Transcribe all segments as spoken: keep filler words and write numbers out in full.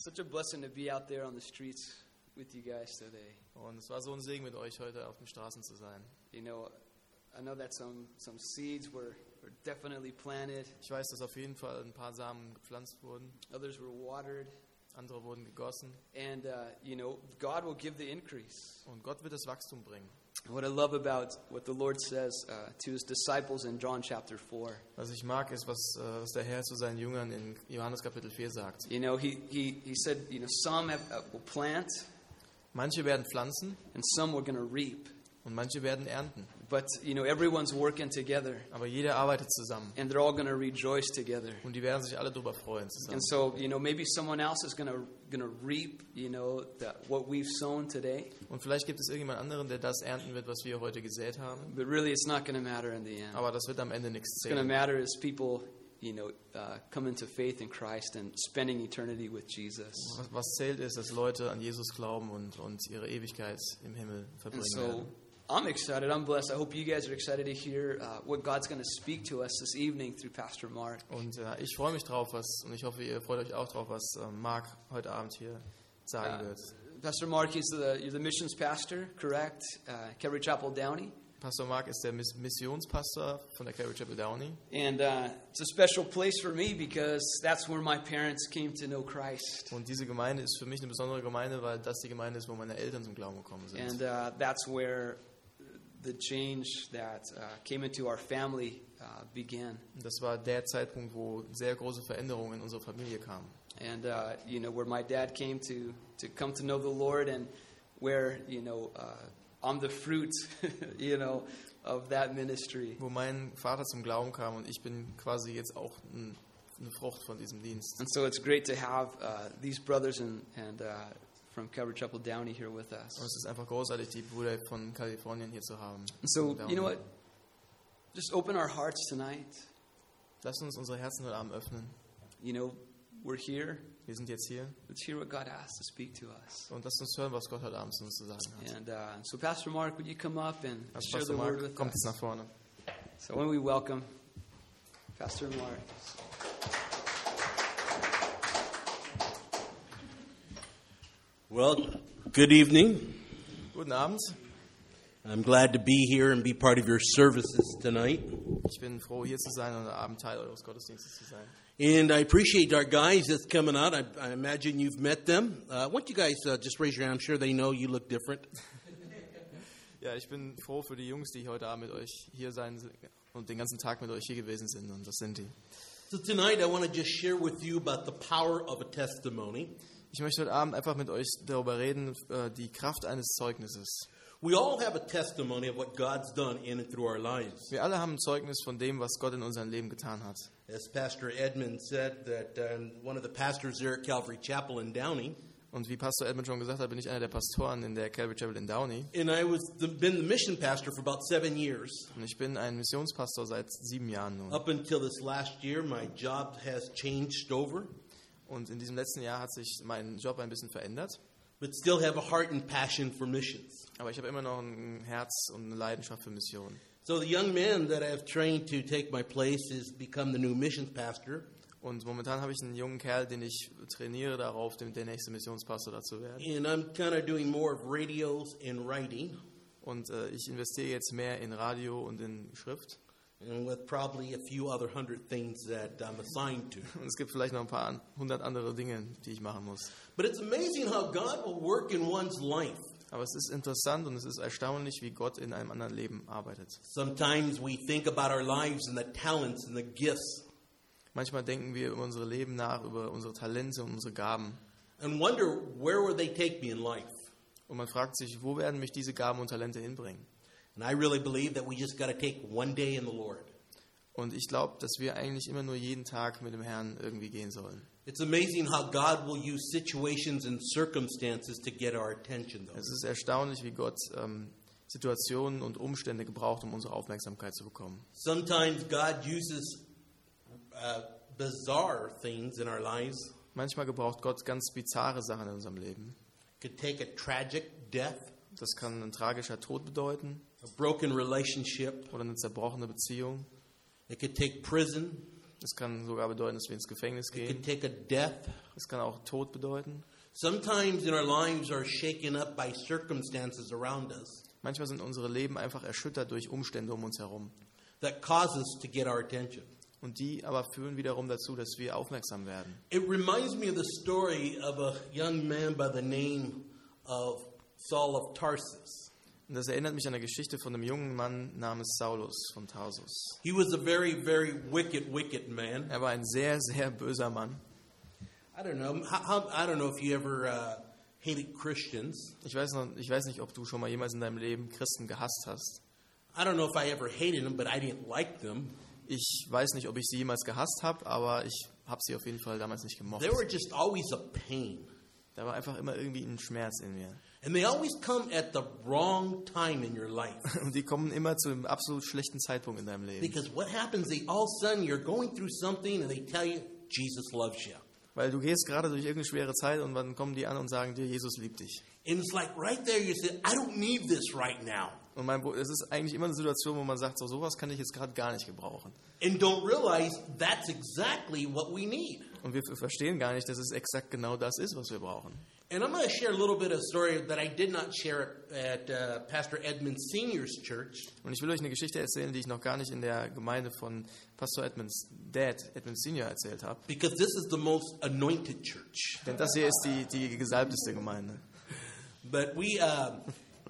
Such a blessing to be out there on the streets with you guys today. Und es war so ein Segen, mit euch heute auf den Straßen zu sein. You know, I know that some some seeds were, were definitely planted. Ich weiß, dass auf jeden Fall ein paar Samen gepflanzt wurden. Others were watered. Andere wurden gegossen. And, uh, you know, God will give the increase. Und Gott wird das Wachstum bringen. What I love about what the Lord says uh, to his disciples in John chapter four. Was ich mag, ist, was, uh, was der Herr zu seinen Jüngern in Johannes Kapitel vier sagt. You know, he, he, he said, you know, some have, uh, will plant. Manche werden pflanzen. And some we're going to reap. Und manche werden ernten. But, you know, everyone's working together. Aber jeder arbeitet zusammen. And they're all going to rejoice together. Und die werden sich alle darüber freuen zusammen. And so, you know, maybe someone else is going to going to reap, you know, the, what we've sown today. Und vielleicht gibt es irgendjemand anderen, der das ernten wird, was wir heute gesät haben. But really, it's not going to matter in the end. Aber das wird am Ende nichts It's going to zählen. matter as people, you know, uh, come into faith in Christ and spending eternity with Jesus. Was, was zählt ist, dass Leute an Jesus glauben und, und ihre Ewigkeit im Himmel And verbringen so, werden. I'm excited. I'm blessed. I hope you guys are excited to hear uh, what God's going to speak to us this evening through Pastor Mark. Und äh, ich freue mich drauf, was, und ich hoffe, ihr freut euch auch drauf, was äh, Mark heute Abend hier sagen Uh, wird. Pastor Mark, he's the, you're the missions pastor, correct? Uh, Calvary Chapel Downey. Pastor Mark ist der Miss- Missionspastor von der Calvary Chapel Downey. And uh, it's a special place for me because that's where my parents came to know Christ. Und diese Gemeinde ist für mich eine besondere Gemeinde, weil das die Gemeinde ist, wo meine Eltern zum Glauben gekommen sind. And uh, that's where the change that uh, came into our family uh, began. Und das war der Zeitpunkt, wo sehr große Veränderungen in unsere Familie kamen. And uh, you know, where my dad came to to come to know the Lord, and where, you know, uh, I'm the fruit, you know, of that ministry. Wo mein Vater zum Glauben kam und ich bin quasi jetzt auch ein, eine Frucht von diesem Dienst. And so it's great to have uh, these brothers and and uh, from Calvary Chapel Downey here with us. Und es ist einfach großartig, die Brüder von Kalifornien hier zu haben. And so, Downey. you know what? Just open our hearts tonight. Lasst uns unsere Herzen heute Abend öffnen. You know, we're here. Wir sind jetzt hier Let's hear what God has to speak to us. und lasst uns hören, was Gott heute Abend zu uns zu sagen hat. And uh, so, Pastor Mark, would you come up and Also share Pastor the word Mark, with kommt jetzt us? nach vorne. So, when we welcome Pastor Mark. Well, good evening. Guten Abend. I'm glad to be here and be part of your services tonight. Ich bin froh, hier zu sein und heute Abend Teil eures Gottesdienstes zu sein. And I appreciate our guys that's coming out. I, I imagine you've met them. Uh, why don't you guys uh, just raise your hand? I'm sure they know you look different. Ja, ich bin froh für die Jungs, die heute Abend mit euch hier sein und den ganzen Tag mit euch hier gewesen sind. Und das sind die. So tonight I want to just share with you about the power of a testimony. Ich möchte heute Abend einfach mit euch darüber reden, äh, die Kraft eines Zeugnisses. We all have a testimony of what God's done in and through our lives. Wir alle haben ein Zeugnis von dem, was Gott in unserem Leben getan hat. As Pastor Edmund said, that um, one of the pastors there at Calvary Chapel in Downey, Und wie Pastor Edmund schon gesagt hat, bin ich einer der Pastoren in der Calvary Chapel in Downey. and I was the, been the mission pastor for about seven years. Und ich bin ein Missionspastor seit sieben Jahren nun. Up until this last year, my job has changed over, Und in diesem letzten Jahr hat sich mein Job ein bisschen verändert. but still have a heart and passion for missions. Aber ich habe immer noch ein Herz und eine Leidenschaft für Missionen. So the young man that I've trained to take my place has become the new missions pastor. Und momentan habe ich einen jungen Kerl, den ich trainiere darauf, der nächste Missionspastor dazu werden. And I'm kind of doing more of radios and writing, Und äh, ich investiere jetzt mehr in Radio und in Schrift. and with probably a few other hundred things that I'm assigned to. Und es gibt vielleicht noch ein paar an- hundert andere Dinge, die ich machen muss. But it's amazing how God will work in one's life. Aber es ist interessant und es ist erstaunlich, wie Gott in einem anderen Leben arbeitet. Sometimes we think about our lives and the talents and the gifts Manchmal denken wir über unsere Leben nach, über unsere Talente und unsere Gaben. and wonder where will they take me in life. Und man fragt sich, wo werden mich diese Gaben und Talente hinbringen? And I really believe that we just got to take one day in the Lord. Und ich glaube, dass wir eigentlich immer nur jeden Tag mit dem Herrn irgendwie gehen sollen. It's amazing how God will use situations and circumstances to get our attention, though. Es ist erstaunlich, wie Gott ähm, Situationen und Umstände gebraucht, um unsere Aufmerksamkeit zu bekommen. Sometimes God uses uh, bizarre things in our lives. Manchmal gebraucht Gott ganz bizarre Sachen in unserem Leben. Could take a tragic death, Das kann ein tragischer Tod bedeuten a broken relationship. oder eine zerbrochene Beziehung. It could take prison. Es kann sogar bedeuten, dass wir ins Gefängnis It gehen. could take a death. Es kann auch Tod bedeuten. Sometimes in our lives are shaken up by circumstances around us Manchmal sind unsere Leben einfach erschüttert durch Umstände um uns herum. that cause us to get our attention. Und die aber führen wiederum dazu, dass wir aufmerksam werden. It reminds me of the story of a young man by the name of Saul of Tarsus. Und das erinnert mich an eine Geschichte von einem jungen Mann namens Saulus von Tarsus. He was a very, very wicked, wicked man. Er war ein sehr, sehr böser Mann. I don't know. How, how, I don't know if you ever uh, hated Christians. Ich weiß, noch, ich weiß nicht, ob du schon mal jemals in deinem Leben Christen gehasst hast. I don't know if I ever hated them, but I didn't like them. Ich weiß nicht, ob ich sie jemals gehasst habe, aber ich habe sie auf jeden Fall damals nicht gemocht. They were just always a pain. Da war einfach immer irgendwie ein Schmerz in mir. And they always come at the wrong time in your life. Und die kommen immer zu einem absolut schlechten Zeitpunkt in deinem Leben. Because what happens, they all of a sudden you're going through something and they tell you, Jesus loves you. Weil du gehst gerade durch irgendeine schwere Zeit und dann kommen die an und sagen dir, Jesus liebt dich. And it's like right there you say, I don't need this right now. Und mein, es ist eigentlich immer eine Situation, wo man sagt, so sowas kann ich jetzt gerade gar nicht gebrauchen. And don't realize that's exactly what we need. Und wir verstehen gar nicht, dass es exakt genau das ist, was wir brauchen. And I'm going to share a little bit of a story that I did not share at uh, Pastor Edmund Senior's church. Und ich will euch eine Geschichte erzählen, die ich noch gar nicht in der Gemeinde von Pastor Edmunds Dad, Edmund Senior, erzählt habe. Because this is the most anointed church. Denn das hier ist die, die gesalbteste Gemeinde. But we, uh,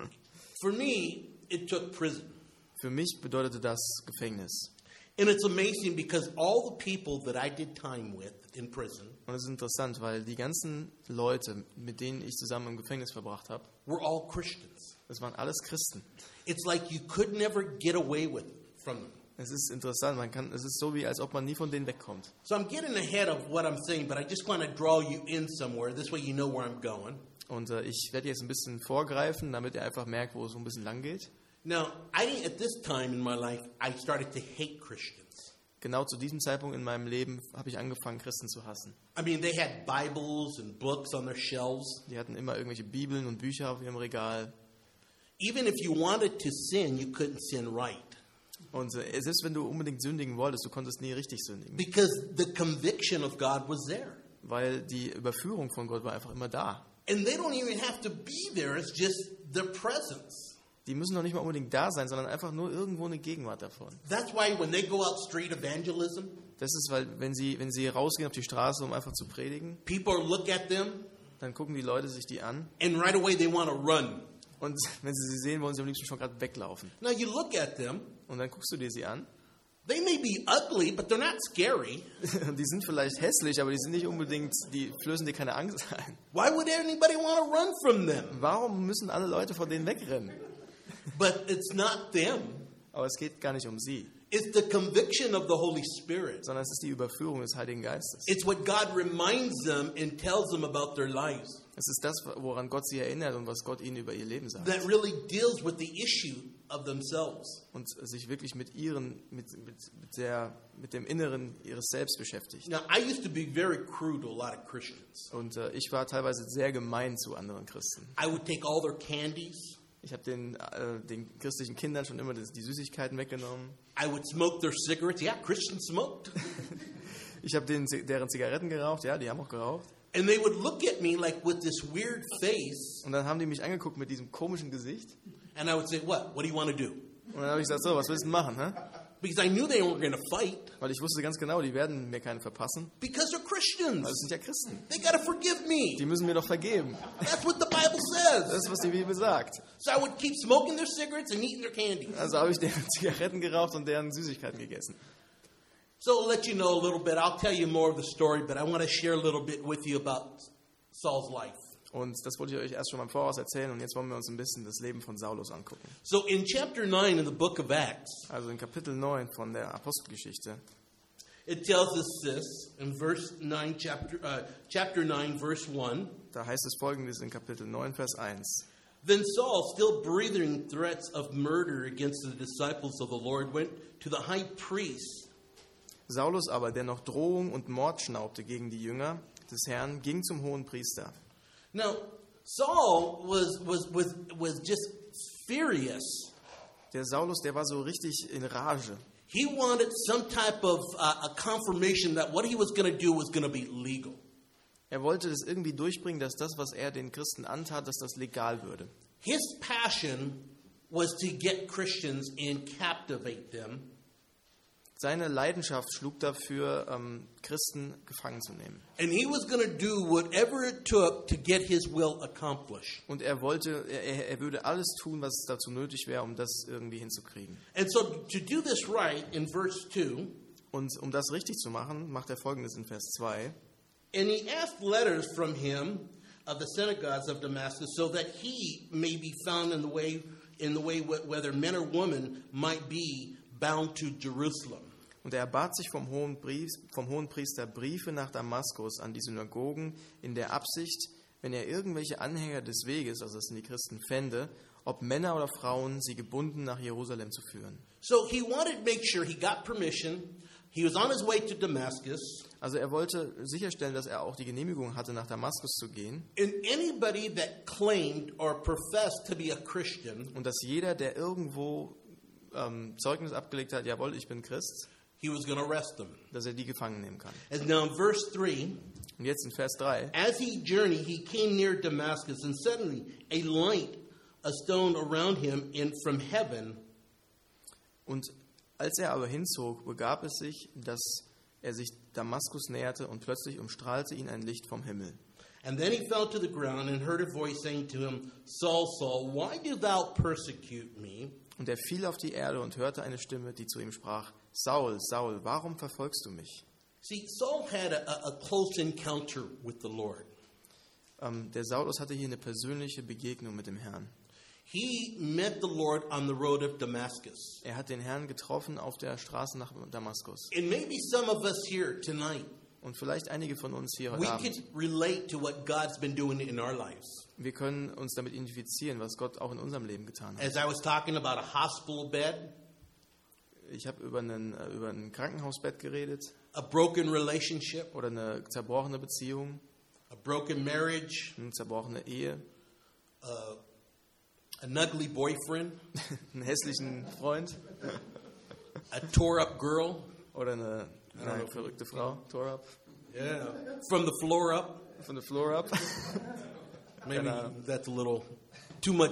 for me, it took prison. Für mich bedeutete das Gefängnis. And it's amazing because all the people that I did time with in prison Und es ist interessant, weil die ganzen Leute, mit denen ich zusammen im Gefängnis verbracht habe, were all Christians. das waren alles Christen. It's like you could never get away with from them. Es ist interessant, man kann, es ist so, wie als ob man nie von denen wegkommt. So I'm getting ahead of what I'm saying, but I just want to draw you in somewhere. This way you know where I'm going. Und äh, ich werde jetzt ein bisschen vorgreifen, damit ihr einfach merkt, wo es so ein bisschen lang geht. Now, I didn't, at this time in my life, I started to hate Christians. Genau zu diesem Zeitpunkt in meinem Leben habe ich angefangen, Christen zu hassen. I mean, they had Bibles and books on their shelves. Die hatten immer irgendwelche Bibeln und Bücher auf ihrem Regal. Even if you wanted to sin, you couldn't sin right. Und äh, selbst wenn du unbedingt sündigen wolltest, du konntest nie richtig sündigen. Because the conviction of God was there. Weil die Überführung von Gott war einfach immer da. And they don't even have to be there. It's just their presence. Die müssen noch nicht mal unbedingt da sein, sondern einfach nur irgendwo eine Gegenwart davon. That's why when they go out street evangelism, Das ist, weil wenn sie, wenn sie rausgehen auf die Straße, um einfach zu predigen, people look at them dann gucken die Leute sich die an. and right away they want to run. Und wenn sie sie sehen, wollen sie am liebsten schon gerade weglaufen. Now you look at them, Und dann guckst du dir sie an. they may be ugly, but they're not scary. Die sind vielleicht hässlich, aber die sind nicht unbedingt, die flößen dir keine Angst ein. Why would anybody want to run from them? Warum müssen alle Leute von denen wegrennen? But it's not them. Aber es geht gar nicht um sie, It's the conviction of the Holy Spirit. sondern es ist die Überführung des Heiligen Geistes. It's what God reminds them and tells them about their lives Es ist das, woran Gott sie erinnert und was Gott ihnen über ihr Leben sagt. that really deals with the issue of themselves. Und sich wirklich mit ihren, mit, mit, mit, der, mit dem Inneren ihres Selbst beschäftigt. Now, I used to be very crude to a lot of Christians. Und äh, ich war teilweise sehr gemein zu anderen Christen. I would take all their candies. Ich habe den, äh, den christlichen Kindern schon immer das, die Süßigkeiten weggenommen. I would smoke their cigarettes. Yeah, Christians smoked. Ich habe denen, deren Zigaretten geraucht, ja, die haben auch geraucht. And they would look at me like with this weird face. Und dann haben die mich angeguckt mit diesem komischen Gesicht. And I would say, what? What do you want to do? Und dann habe ich gesagt, so, was willst du denn machen? Hä? Because I knew they weren't going to fight. Weil ich wusste ganz genau, die werden mir keine verpassen. Because they're Christians. Weil es sind ja Christen. They got to forgive me. Die müssen mir doch vergeben. That's what the Bible Das says. ist, was die Bibel sagt. So I would keep smoking their cigarettes and eating their candy. Also habe ich deren Zigaretten geraucht und deren Süßigkeiten gegessen. So I'll let you know a little bit. I'll tell you more of the story, but I want to share a little bit with you about Saul's life. Und das wollte ich euch erst schon mal im Voraus erzählen und jetzt wollen wir uns ein bisschen das Leben von Saulus angucken. So in chapter nine in the book of Acts, Also in Kapitel neun von der Apostelgeschichte, it tells us this in verse nine, chapter uh, chapter nine, verse one. da heißt es folgendes in Kapitel neun, Vers eins. Then Saul, still breathing threats of murder against the disciples of the Lord, went to the high priest. Saulus aber, der noch Drohung und Mord schnaubte gegen die Jünger des Herrn, ging zum hohen Priester. Now, Saul was was was was just furious. Der Saulus, der war so richtig in Rage. He wanted some type of uh, a confirmation that what he was going to do was going to be legal. Er wollte das irgendwie durchbringen, dass das, was er den Christen antat, dass das legal würde. His passion was to get Christians and captivate them. Seine Leidenschaft schlug dafür, ähm, Christen gefangen zu nehmen. And he was going to do whatever it took to get his will accomplished. Und er wollte, er, er würde alles tun, was dazu nötig wäre, um das irgendwie hinzukriegen. And so to do this right, in verse two, Und um das richtig zu machen, macht er Folgendes in Vers zwei. and he asked letters from him of the synagogues of Damascus, so that he may be found in the way, in the way whether men or women might be bound to Jerusalem. Und er erbat sich vom hohen, Brief, vom hohen Priester Briefe nach Damaskus an die Synagogen in der Absicht, wenn er irgendwelche Anhänger des Weges, also das sind die Christen, fände, ob Männer oder Frauen, sie gebunden nach Jerusalem zu führen. So he wanted to make sure he got permission. He was on his way to Damascus. Also er wollte sicherstellen, dass er auch die Genehmigung hatte, nach Damaskus zu gehen. And anybody that claimed or professed to be a Christian, Und dass jeder, der irgendwo ähm, Zeugnis abgelegt hat, jawohl, ich bin Christ, he was going to arrest them. dass er die gefangen nehmen kann. And now in verse three, Und jetzt in Vers drei. as he journeyed, he came near Damascus, and suddenly a light, a stone around him, in from heaven. Und als er aber hinzog, begab es sich, dass er sich Damaskus näherte und plötzlich umstrahlte ihn ein Licht vom Himmel. And then he fell to the ground and heard a voice saying to him, Saul, Saul, why do thou persecute me? Und er fiel auf die Erde und hörte eine Stimme, die zu ihm sprach, Saul, Saul, warum verfolgst du mich? See, Saul had a, a close encounter with the Lord. Ähm, der Saulus hatte hier eine persönliche Begegnung mit dem Herrn. He met the Lord on the road of Damascus. Er hat den Herrn getroffen auf der Straße nach Damaskus. And maybe some of us here tonight, Und vielleicht einige von uns hier we heute could Abend, relate to what God's been doing in our lives. wir können uns damit identifizieren, was Gott auch in unserem Leben getan hat. As I was talking about a hospital bed, Ich habe über, einen, äh, über ein Krankenhausbett geredet a broken relationship, oder eine zerbrochene Beziehung, a broken marriage, eine zerbrochene Ehe, uh, an ugly boyfriend, einen hässlichen Freund a tore up girl, oder eine, eine verrückte Frau, tore up, yeah, from the floor up. von der Floor up. Maybe Keine Ahnung. that's a little too much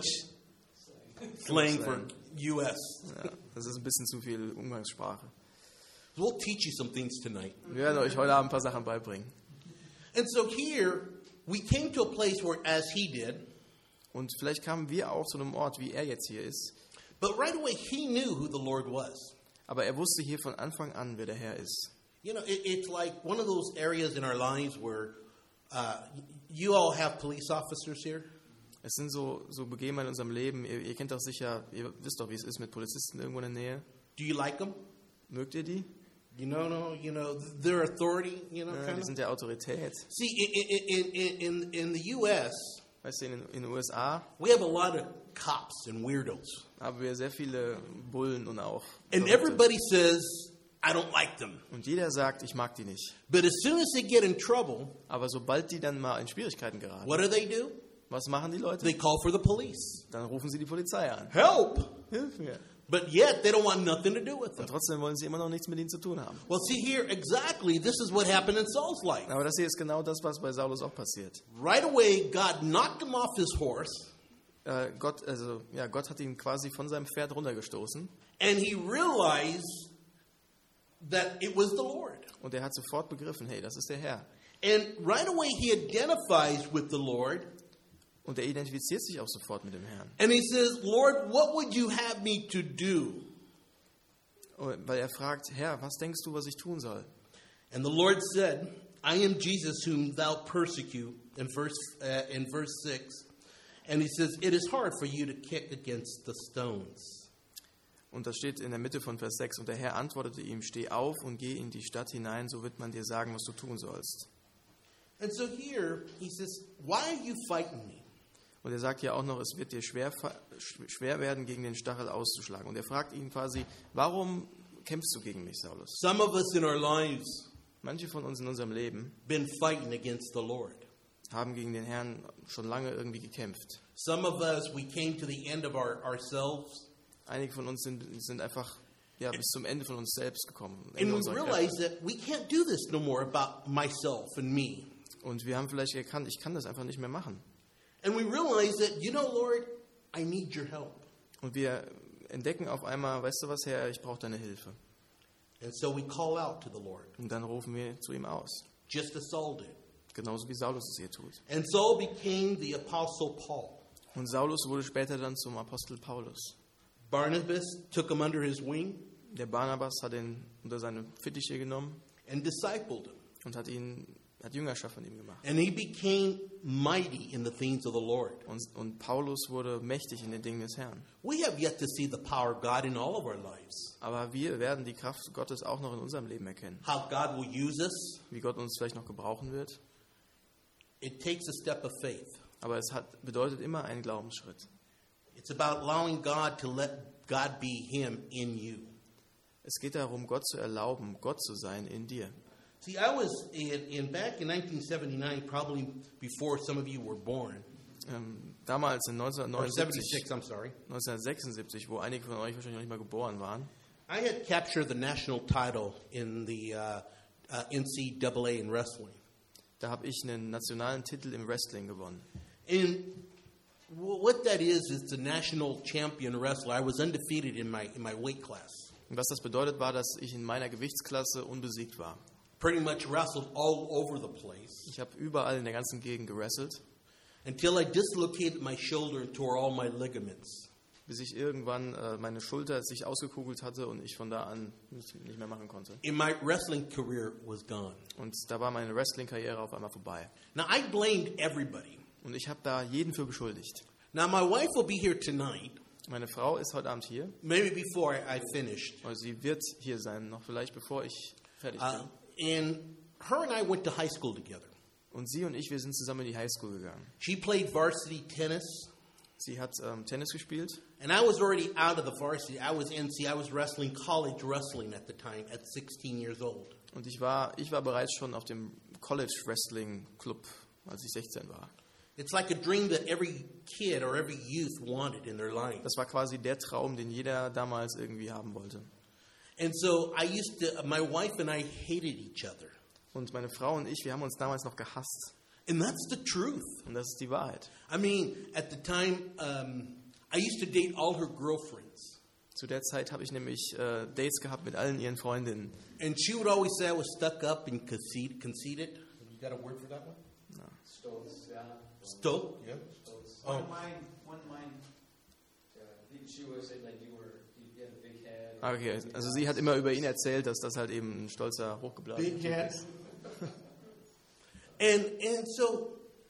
slang for U S. Ja, das ist ein bisschen zu viel Umgangssprache. We'll teach you some things tonight. Wir werden euch heute Abend ein paar Sachen beibringen. And so here we came to a place where, as he did, Und vielleicht kamen wir auch zu einem Ort, wie er jetzt hier ist. but right away he knew who the Lord was. Aber er wusste hier von Anfang an, wer der Herr ist. You know, it, it's like one of those areas in our lives where uh, you all have police officers here. Es sind so, so Begebenheiten in unserem Leben. Ihr, ihr kennt doch sicher, ihr wisst doch, wie es ist mit Polizisten irgendwo in der Nähe. Do you like them? Mögt ihr die? You know, no, you know their authority. You know, Ja, kind die of. sind der Autorität. See, in in, in in in the U S, Weißt du, in, in den U S A we have a lot of cops and weirdos, haben wir sehr viele Bullen und auch and Verrückte. everybody says, "I don't like them." Und jeder sagt, ich mag die nicht. But as soon as they get in trouble, Aber sobald die dann mal in Schwierigkeiten geraten, what do they do? was machen die Leute? They call for the police. Dann rufen sie die Polizei an. Help! Hilf mir. But yet they don't want nothing to do with them. Und trotzdem wollen sie immer noch nichts mit ihnen zu tun haben. Well, see here, exactly, this is what happened in Saul's life. Aber das hier ist genau das, was bei Saulus auch passiert. Right away, God knocked him off his horse, Äh, Gott, also, ja, Gott hat ihn quasi von seinem Pferd runtergestoßen and he realized that it was the Lord. und er hat sofort begriffen, hey, das ist der Herr. And right away, he identifies with the Lord, Und er identifiziert sich auch sofort mit dem Herrn. and he says, Lord, what would you have me to do? Weil er fragt, Herr, was denkst du, was ich tun soll? And the Lord said, I am Jesus whom thou persecute, in verse, uh, in verse six. And he says, it is hard for you to kick against the stones. Und das steht in der Mitte von Vers sechs. Und der Herr antwortete ihm, steh auf und geh in die Stadt hinein, so wird man dir sagen, was du tun sollst. And so here, he says, why are you fighting me? Und er sagt ja auch noch, es wird dir schwer, schwer werden, gegen den Stachel auszuschlagen. Und er fragt ihn quasi, warum kämpfst du gegen mich, Saulus? Some of us in our lives Manche von uns in unserem Leben been fighting against the Lord. haben gegen den Herrn schon lange irgendwie gekämpft. Some of us, we came to the end of our, ourselves, Einige von uns sind, sind einfach ja, bis zum Ende von uns selbst gekommen. And Ende we unserer realize Kräfte. that we can't do this no more about myself and me. Und wir haben vielleicht erkannt, ich kann das einfach nicht mehr machen. And we realize that, you know, Lord, I need your help. Und wir entdecken auf einmal, weißt du was, Herr, ich brauche deine Hilfe. And so we call out to the Lord, Und dann rufen wir zu ihm aus. just as Saul did. Genauso wie Saulus es hier tut. And Saul became the Apostle Paul. Und Saulus wurde später dann zum Apostel Paulus. Barnabas took him under his wing Der Barnabas hat ihn unter seine Fittiche genommen and discipled him. und hat ihn hat Jüngerschaft von ihm gemacht. And he became mighty in the things of the Lord. Und, und Paulus wurde mächtig in den Dingen des Herrn. We have yet to see the power of God in all of our lives. Aber wir werden die Kraft Gottes auch noch in unserem Leben erkennen. How God will use us. Wie Gott uns vielleicht noch gebrauchen wird. It takes a step of faith. Aber es hat, bedeutet immer einen Glaubensschritt. It's about allowing God to let God be Him in you. Es geht darum, Gott zu erlauben, Gott zu sein in dir. See, I was in, in back in nineteen seventy-nine, probably before some of you were born. Ähm, damals in Or neunzehnhundertneunundsiebzig, seventy-six, I'm sorry. neunzehnhundertsechsundsiebzig, wo einige von euch wahrscheinlich noch nicht mal geboren waren, I had captured the national title in the uh, uh, N C double A in wrestling. da habe ich einen nationalen Titel im Wrestling gewonnen. And wh- what that is, is the national champion wrestler. I was undefeated in my in my weight class. Und was das bedeutet, war, dass ich in meiner Gewichtsklasse unbesiegt war. Pretty much wrestled all over the place Ich habe überall in der ganzen Gegend gewrestelt, until I dislocated my shoulder and tore all my ligaments. bis ich irgendwann äh, meine Schulter sich ausgekugelt hatte und ich von da an nicht, nicht mehr machen konnte. And my wrestling career was gone. Und da war meine Wrestling-Karriere auf einmal vorbei. Now I blamed everybody. Und ich habe da jeden für beschuldigt. Now my wife will be here tonight, Meine Frau ist heute Abend hier, maybe before I, I finished. oder sie wird hier sein, noch vielleicht bevor ich fertig Uh, bin. and her and I went to high school together. Und sie und ich, wir sind zusammen in die Highschool gegangen. She played varsity tennis, Sie hat ähm, Tennis gespielt and I was already out of the varsity. I was N C. I was wrestling college wrestling at the time at sixteen years old. und ich war, ich war bereits schon auf dem College Wrestling Club, als ich sechzehn war. It's like a dream that every kid or every youth wanted in their life. Das war quasi der Traum, den jeder damals irgendwie haben wollte. And so I used to, my wife and I hated each other. Und meine Frau und ich, wir haben uns damals noch gehasst. And that's the truth. Und das ist die Wahrheit. I mean, at the time, um, I used to date all her girlfriends. Zu der Zeit habe ich nämlich äh, Dates gehabt mit allen ihren Freundinnen. And she would always say I was stuck up and conceited. conceited. You got a word for that one? Stolz, ja. Stoke? Yeah. Stolz. Oh. One of mine, one of mine, uh, he- she always said like you were, you had a big head. Ah, Okay, also sie hat immer über ihn erzählt, dass das halt eben ein stolzer, hochgeblasener Big Typ head. ist. And and so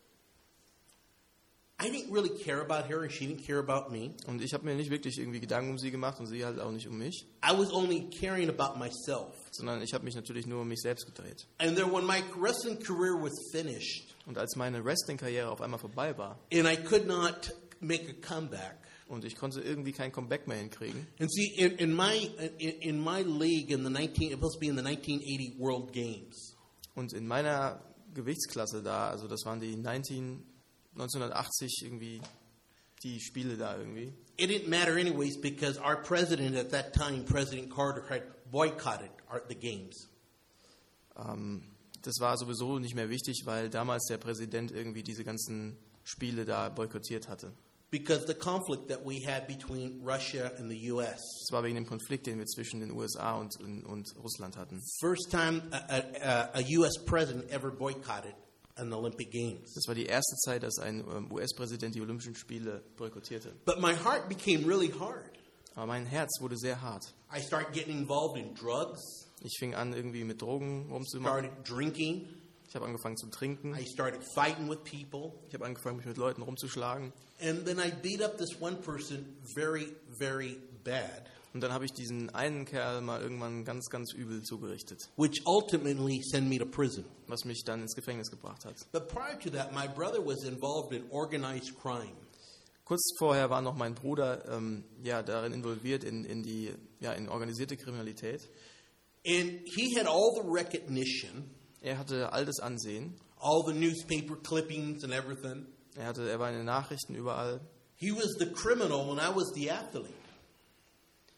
I didn't really care about her, and she didn't care about me. Und ich habe mir nicht wirklich irgendwie Gedanken um sie gemacht und sie halt auch nicht um mich, I was only caring about myself. sondern ich habe mich natürlich nur um mich selbst gedreht. And then when my wrestling career was finished, Und als meine Wrestling-Karriere auf einmal vorbei war and I could not make a comeback. und ich konnte irgendwie kein Comeback mehr hinkriegen, And see, in, in my in, in my league in the nineteen, it was supposed to be in the nineteen eighty World Games. und in meiner Gewichtsklasse da, also das waren die neunzehn neunzehnhundertachtzig irgendwie, die Spiele da irgendwie. It didn't matter anyways because our president at that time, President Carter, had boycotted our, the games. Ähm, das war sowieso nicht mehr wichtig, weil damals der Präsident irgendwie diese ganzen Spiele da boykottiert hatte. Because the conflict that we had between Russia and the U S. Das war wegen dem Konflikt, den wir zwischen den U S A und, und, und Russland hatten. First time a, a, a U S president ever boycotted an Olympic Games. Das war die erste Zeit, dass ein ähm, U S-Präsident die Olympischen Spiele boykottierte. But my heart became really hard. Aber mein Herz wurde sehr hart. I started getting involved in drugs, Ich fing an, irgendwie mit Drogen rumzumachen. started drinking, Ich habe angefangen zu trinken. I started fighting with people, Ich habe angefangen, mich mit Leuten rumzuschlagen. and then I beat up this one person very, very bad, Und dann habe ich diesen einen Kerl mal irgendwann ganz, ganz übel zugerichtet, which ultimately sent me to prison. was mich dann ins Gefängnis gebracht hat. But prior to that, my brother was involved in organized crime. Kurz vorher war noch mein Bruder ähm, ja, darin involviert in, in die ja, in organisierte Kriminalität. And he had all the recognition, Er hatte all das Ansehen. all the newspaper clippings and everything. Er, hatte, er war in den Nachrichten überall. He was the criminal when I was the athlete.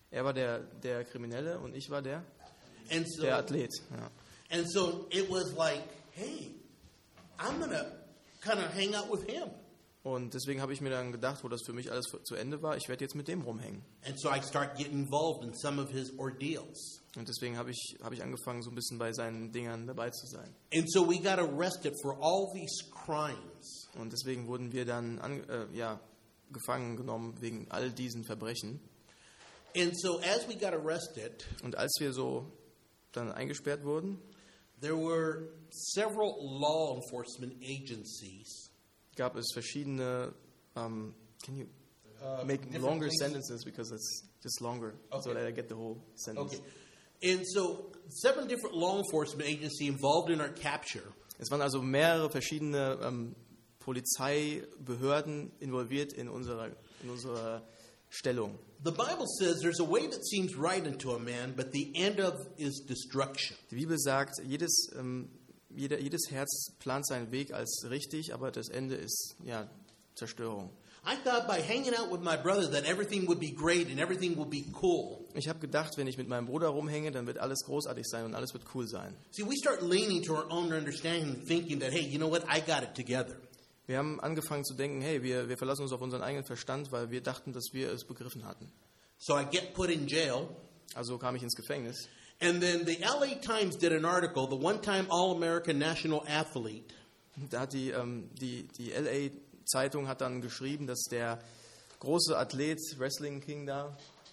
Er war der, der Kriminelle und ich war der, And so, der Athlet. Ja. and so it was like, hey, I'm going to kind of hang out with him. Und deswegen habe ich mir dann gedacht, wo das für mich alles zu Ende war, ich werde jetzt mit dem rumhängen. And so I start getting involved in some of his ordeals. Und deswegen habe ich, habe ich angefangen, so ein bisschen bei seinen Dingern dabei zu sein. And so we got arrested for all these crimes. Und deswegen wurden wir dann an, äh, ja, gefangen genommen wegen all diesen Verbrechen. And so as we got arrested, Und als wir so dann eingesperrt wurden, there were several law enforcement agencies. gab es verschiedene, um, can you Uh, make different longer things. sentences because it's just longer, so Okay. that I get the whole sentence. Okay. And so seven different law enforcement agencies involved in our capture. Es waren also mehrere verschiedene ähm, Polizeibehörden involviert in unserer, in unserer Stellung. The Bible says there's a way that seems right unto a man, but the end of is destruction. Die Bibel sagt, jedes, ähm, jeder, jedes Herz plant seinen Weg als richtig, aber das Ende ist ja Zerstörung. I thought by hanging out with my brother that everything would be great and everything would be cool. Ich habe gedacht, wenn ich mit meinem Bruder rumhänge, dann wird alles großartig sein und alles wird cool sein. See, we start leaning to our own understanding, thinking that, hey, you know what, I got it together. Wir haben angefangen zu denken, hey, wir, wir verlassen uns auf unseren eigenen Verstand, weil wir dachten, dass wir es begriffen hatten. So I get put in jail. Also kam ich ins Gefängnis. And then the L A Times did an article, the one-time All-American National Athlete, Da hat die, ähm, die, die L A-Zeitung hat dann geschrieben, dass der große Athlet, Wrestling King da,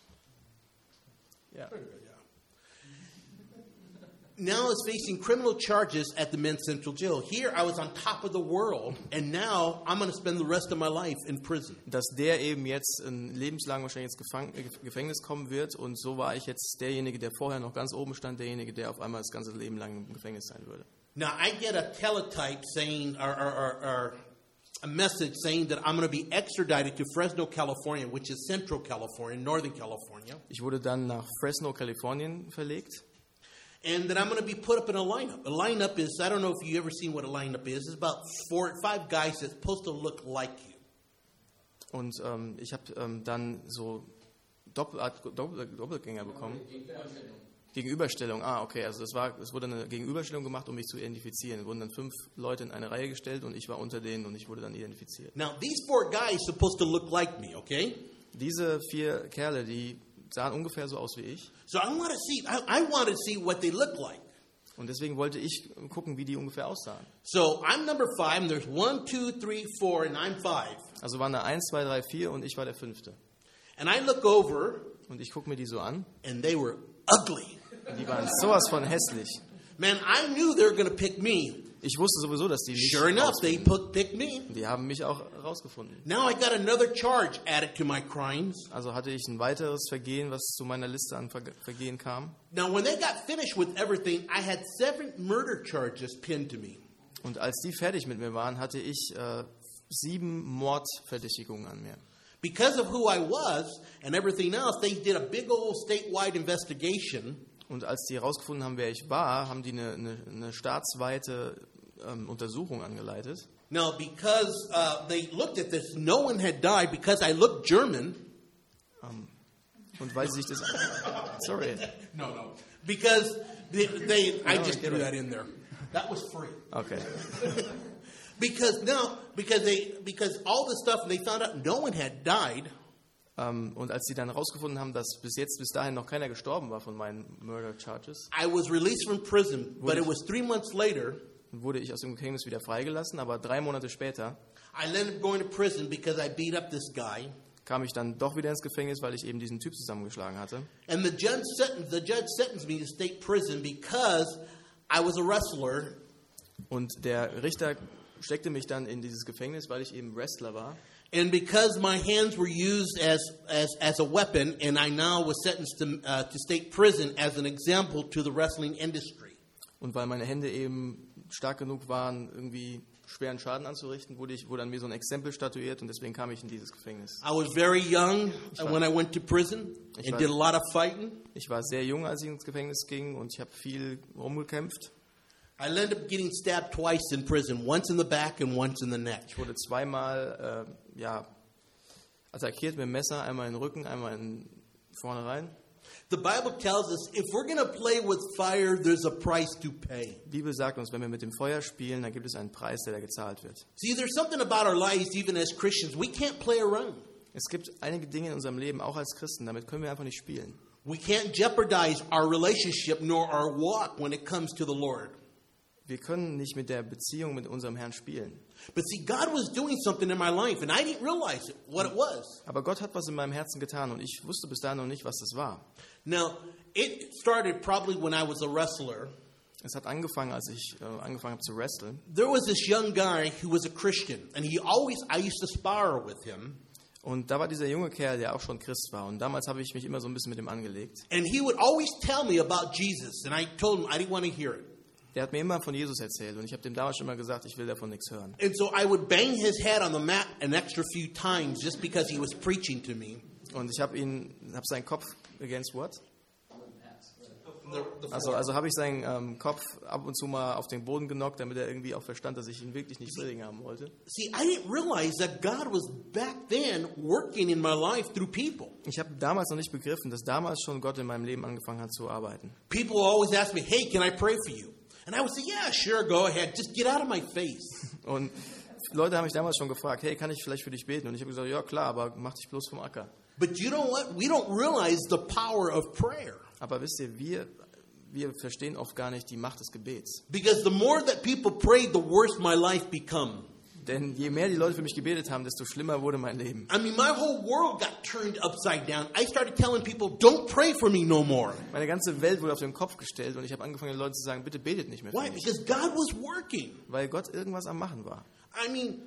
ja, now is facing criminal charges at the Men's Central Jail. Here I was on top of the world, and now I'm going to spend the rest of my life in prison. dass der eben jetzt ein lebenslang wahrscheinlich ins Gefang äh, Gefängnis kommen wird. Und so war ich jetzt derjenige, der vorher noch ganz oben stand, derjenige, der auf einmal das ganze Leben lang im Gefängnis sein würde. Now I get a teletype saying, or, or, or, or a message saying that I'm going to be extradited to Fresno, California, which is Central California, Northern California, Ich wurde dann nach Fresno, Kalifornien verlegt. and that I'm going to be put up in a lineup. A lineup is, I don't know if you've ever seen what a lineup is. It's about four, five guys that's supposed to look like you. Und ähm, ich habe ähm, dann so Doppel, Doppel, Doppelgänger bekommen. Gegenüberstellung, ah, okay, also das war, es wurde eine Gegenüberstellung gemacht, um mich zu identifizieren. Es wurden dann fünf Leute in eine Reihe gestellt und ich war unter denen und ich wurde dann identifiziert. Now, these four guys supposed to look like me, okay? Diese vier Kerle, die sahen ungefähr so aus wie ich. So I want to see, I, I want to see what they look like. Und deswegen wollte ich gucken, wie die ungefähr aussahen. So I'm number five, and there's one, two, three, four, and I'm five. Also waren da eins, zwei, drei, vier und ich war der fünfte. And I look over, Und ich gucke mir die so an. and they were ugly. Und die waren sowas von hässlich. Man, I knew they were going to pick me. Ich wusste sowieso, dass die mich Sure enough, they rausfinden. put, picked me. Die haben mich auch rausgefunden. Now I got another charge added to my crimes. Also hatte ich ein weiteres Vergehen, was zu meiner Liste an Ver Vergehen kam. Now, when they got finished with everything, I had seven murder charges pinned to me. Und als die fertig mit mir waren, hatte ich äh, sieben Mordverdächtigungen an mir. Because of who I was and everything else, they did a big old statewide investigation. Und als die herausgefunden haben, wer ich war, haben die eine, eine, eine staatsweite ähm, Untersuchung angeleitet. Now, because uh, they looked at this, no one had died because I looked German. Ähm, und weil sie sich das... Sorry. No, no. Because they, they I No, just get threw it. that in there. That was free. Okay. Because now, because they, because all this stuff, and they found out no one had died. Ähm, und als sie dann herausgefunden haben, dass bis jetzt, bis dahin noch keiner gestorben war von meinen Murder Charges, I was released from prison, but it was three months later. wurde ich aus dem Gefängnis wieder freigelassen. Aber drei Monate später I ended up going to prison because I beat up this guy. kam ich dann doch wieder ins Gefängnis, weil ich eben diesen Typ zusammengeschlagen hatte. And the judge sentenced, the judge sentenced me to state prison because I was a wrestler. Und der Richter steckte mich dann in dieses Gefängnis, weil ich eben Wrestler war. And because my hands were used as, as, as a weapon, and I now was sentenced to, uh, to state prison as an example to the wrestling industry. Und weil meine Hände eben stark genug waren, irgendwie schweren Schaden anzurichten, wurde, ich, wurde an mir so ein Exempel statuiert und deswegen kam ich in dieses Gefängnis. I was very young Ich war- when I went to prison Ich and war- did a lot of fighting. Ich war sehr jung, als ich ins Gefängnis ging und ich habe viel rumgekämpft. I ended up getting stabbed twice in prison, once in the back and once in the neck. Ich wurde zweimal äh, ja, attackiert mit dem Messer, einmal in den Rücken, einmal in, vorne rein. The Bible tells us if we're going to play with fire, there's a price to pay. Die Bibel sagt uns, wenn wir mit dem Feuer spielen, dann gibt es einen Preis, der da gezahlt wird. See, there's something about our lives, even as Christians, we can't play around. Es gibt einige Dinge in unserem Leben, auch als Christen, damit können wir einfach nicht spielen. We can't jeopardize our relationship nor our walk when it comes to the Lord. Wir können nicht mit der Beziehung mit unserem Herrn spielen. But see, God was doing something in my life, and I didn't realize it, what it was. Aber Gott hat was in meinem Herzen getan und ich wusste bis dahin noch nicht, was das war. Now, it started probably when I was a wrestler. Es hat angefangen, als ich äh, angefangen habe zu wresteln. There was this young guy who was a Christian, and he always, I used to spar with him. Und da war dieser junge Kerl, der auch schon Christ war. Und damals habe ich mich immer so ein bisschen mit ihm angelegt. And he would always tell me about Jesus, and I told him I didn't want to hear it. Der hat mir immer von Jesus erzählt und ich habe dem damals schon immer gesagt, ich will davon nichts hören. And so I would bang his head on the mat an extra few times just because he was preaching to me. Und ich habe ihn, habe seinen Kopf against what? The, the Also, also habe ich seinen ähm, Kopf ab und zu mal auf den Boden genockt, damit er irgendwie auch verstand, dass ich ihn wirklich nicht predigen haben wollte. See, I didn't realize that God was back then working in my life through people. Ich habe damals noch nicht begriffen, dass damals schon Gott in meinem Leben angefangen hat zu arbeiten. People always ask me, hey, can I pray for you? And I would say, yeah, sure, go ahead. Just get out of my face. Und Leute haben mich damals schon gefragt, hey, kann ich vielleicht für dich beten? Und ich habe gesagt, ja klar, aber mach dich bloß vom Acker. But you know what? We don't realize the power of prayer. Aber wisst ihr, wir, wir verstehen oft gar nicht die Macht des Gebets. Because the more that people prayed, the worse my life become. Denn je mehr die Leute für mich gebetet haben, desto schlimmer wurde mein Leben. I mean, my whole world got turned upside down. I started telling people, don't pray for me no more. Meine ganze Welt wurde auf den Kopf gestellt und ich habe angefangen, den Leuten zu sagen, bitte betet nicht mehr für Why? mich. Because God was working. Weil Gott irgendwas am Machen war. I mean,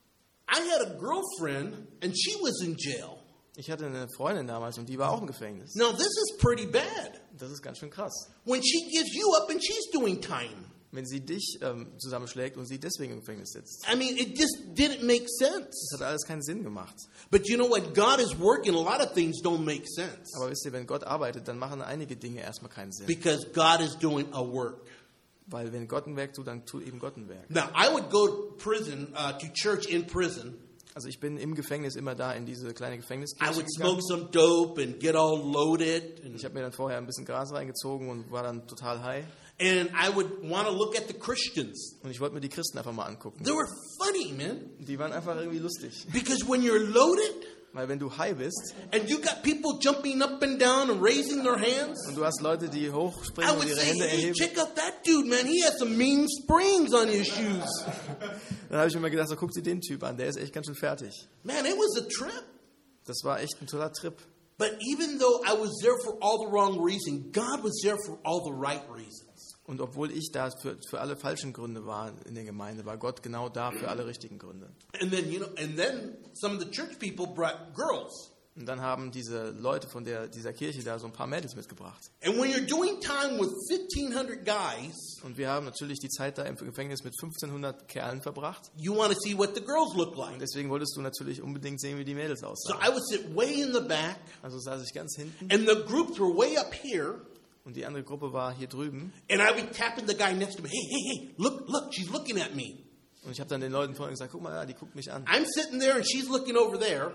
I had a girlfriend, and she was in jail. Ich hatte eine Freundin damals und die war auch im Gefängnis. Now, this is pretty bad. Das ist ganz schön krass. When she gives you up and she's doing time. Wenn sie dich ähm, zusammenschlägt und sie deswegen im Gefängnis sitzt. I mean, it just didn't make Das sense. hat alles keinen Sinn gemacht. But you know what? God is working. A lot of things don't make sense. Aber wisst ihr, wenn Gott arbeitet, dann machen einige Dinge erstmal keinen Sinn. Because God is doing a work. Weil wenn Gott ein Werk tut, dann tut eben Gott ein Werk. Now, I would go to prison, uh, to church in prison. Also ich bin im Gefängnis immer da in diese kleine I Gefängniskirche would gegangen. smoke some dope and get all loaded. And, Ich habe mir dann vorher ein bisschen Gras reingezogen und war dann total high. and I would want to look at the Christians. Und ich wollte mir die Christen einfach mal angucken. They were funny, man. Die waren einfach irgendwie lustig. Because when you're loaded Weil wenn du high bist and you got people jumping up and down and raising their hands, und du hast Leute, die I hochspringen und would ihre say, Hände hey, erheben, check out that dude, man. He has some mean springs on his shoes. dann habe ich mir immer gedacht, so guck dir den Typ an, der ist echt ganz schön fertig. Man, it was a trip. Das war echt ein toller Trip. But even though I was there for all the wrong reasons, God was there for all the right reasons. Und obwohl ich da für, für alle falschen Gründe war in der Gemeinde, war Gott genau da für alle richtigen Gründe. And then, you know, and then some of the church people brought girls. Und dann haben diese Leute von der, dieser Kirche da so ein paar Mädels mitgebracht. And when you're doing time with fifteen hundred guys, Und wir haben natürlich die Zeit da im Gefängnis mit fünfzehnhundert Kerlen verbracht. you want to see what the girls look Und like. deswegen wolltest du natürlich unbedingt sehen, wie die Mädels So aussahen. I would sit way in the back, Also saß ich ganz hinten and the groups were way up here, und die andere Gruppe war hier drüben. and I'd be tapping the guy next to me. Hey, hey, hey, look, look, she's looking at me. Und ich habe dann den Leuten vorhin gesagt, guck mal, ja, die guckt mich an. I'm sitting there, and she's looking over there.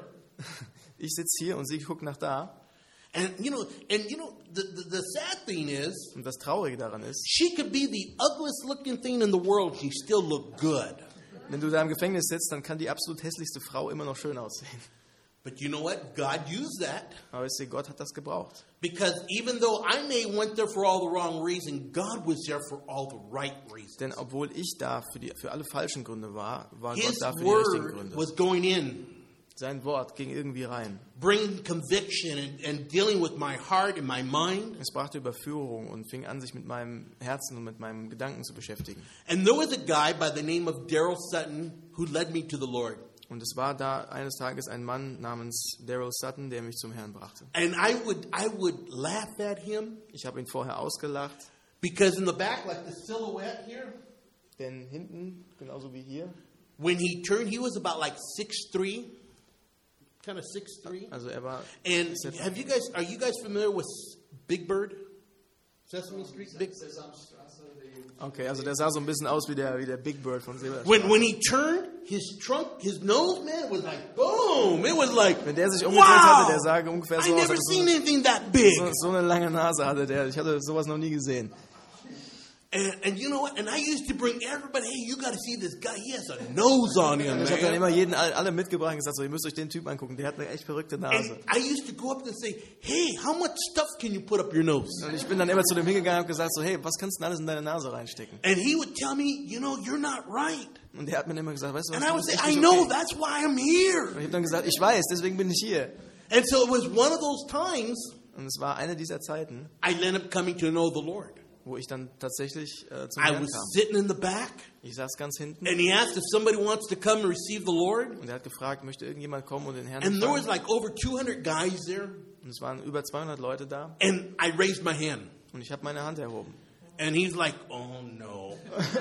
Ich sitze hier und sie guckt nach da. And you know, and you know, the, the, the sad thing is, Und das Traurige daran ist, she could be the ugliest looking thing in the world. She still look good. wenn du da im Gefängnis sitzt, dann kann die absolut hässlichste Frau immer noch schön aussehen. But you know what? God used that. Aber wisst ihr, Gott hat das gebraucht. Because even though I may went there for all the wrong reasons, God was there for all the right reasons. Denn obwohl ich da für, die, für alle falschen Gründe war, war His Gott da für die richtigen word Gründe. was going in, Sein Wort ging irgendwie rein. bringing conviction and, and dealing with my heart and my mind. Es brachte Überführung und fing an, sich mit meinem Herzen und mit meinem Gedanken zu beschäftigen. And there was a guy by the name of Daryl Sutton who led me to the Lord. Und es war da eines Tages ein Mann namens Daryl Sutton, der mich zum Herrn brachte. And I would I would laugh at him Ich habe ihn vorher ausgelacht, because in the back, like the silhouette here, denn hinten, genauso wie hier, when he turned, he was about like six three, kind of six three. also er war... And have you guys, are you guys familiar with Big Bird? Sesame Street? Big, Okay, also der sah so ein bisschen aus wie der, wie der Big Bird von Silber. when, when he turned, his trunk, his nose, man, was like boom. It was like, Wenn der sich umgedreht hatte, der wow. sah ungefähr I so aus, never als seen so, anything that big. so, so eine lange Nase hatte der. Ich hatte sowas noch nie gesehen. And, and you know what? And I used to bring everybody, hey, you got to see this guy. He has a nose on him, Ich habe dann man. immer jeden, alle mitgebracht und gesagt, so, ihr müsst euch den Typ angucken, der hat eine echt verrückte Nase. And I used to go up and say, hey, how much stuff can you put up your nose? Und ich bin dann immer zu dem hingegangen und habe gesagt, so, hey, was kannst du denn alles in deine Nase reinstecken? And he would tell me, you know, you're not right. Und der hat mir immer gesagt, weißt du was, And I du would bist say, echt I nicht know, okay. that's why I'm Und here. ich habe dann gesagt, ich weiß, deswegen bin ich hier. And so it was one of those times Und es war eine dieser Zeiten, I ended up coming to know the Lord. wo ich dann tatsächlich äh, zum I Herrn was kam. sitting in the back, Ich saß ganz hinten and he asked if somebody wants to come and receive the Lord. und er hat gefragt, möchte irgendjemand kommen und den Herrn And there was empfangen? like over two hundred guys there. Und es waren über zweihundert Leute da And I raised my hand. und ich habe meine Hand erhoben. And he's like, oh no.